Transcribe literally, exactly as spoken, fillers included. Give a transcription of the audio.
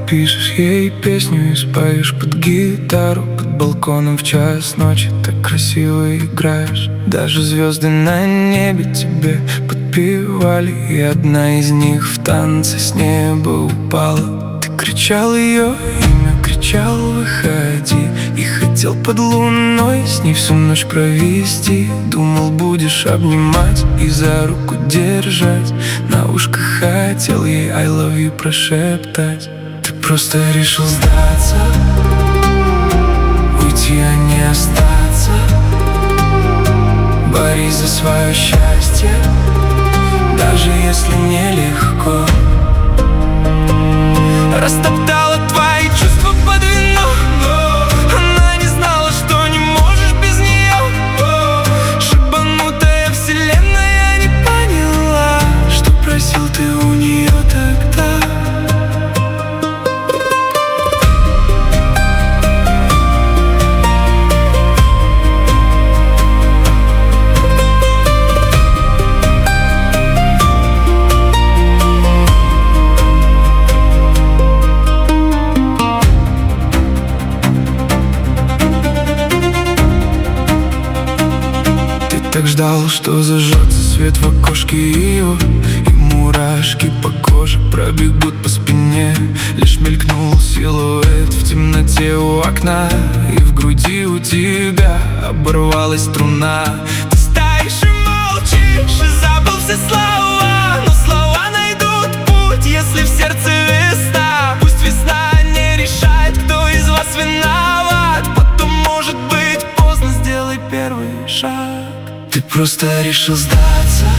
напишешь ей песню и споешь под гитару. Под балконом в час ночи так красиво играешь. Даже звезды на небе тебе подпевали, и одна из них в танце с неба упала. Ты кричал ее имя, кричал выходи, и хотел под луной с ней всю ночь провести. Думал, будешь обнимать и за руку держать, на ушко хотел ей I love you прошептать. Ты просто решил сдаться, уйти, а не остаться. Борись за свое счастье, даже если нелегко. Растоптала твои чувства под вино, она не знала, что не можешь без нее. Шибанутая вселенная не поняла, что просил ты у нее тогда. Так ждал, что зажжется свет в окошке ее, и мурашки по коже пробегут по спине. Лишь мелькнул силуэт в темноте у окна, и в груди у тебя оборвалась струна. Ты стоишь и молчишь, и забыл все слова, но слова найдут путь, если в сердце весна. Пусть весна не решает, кто из вас виноват, потом может быть поздно, сделай первый шаг. Ты просто решил сдаться,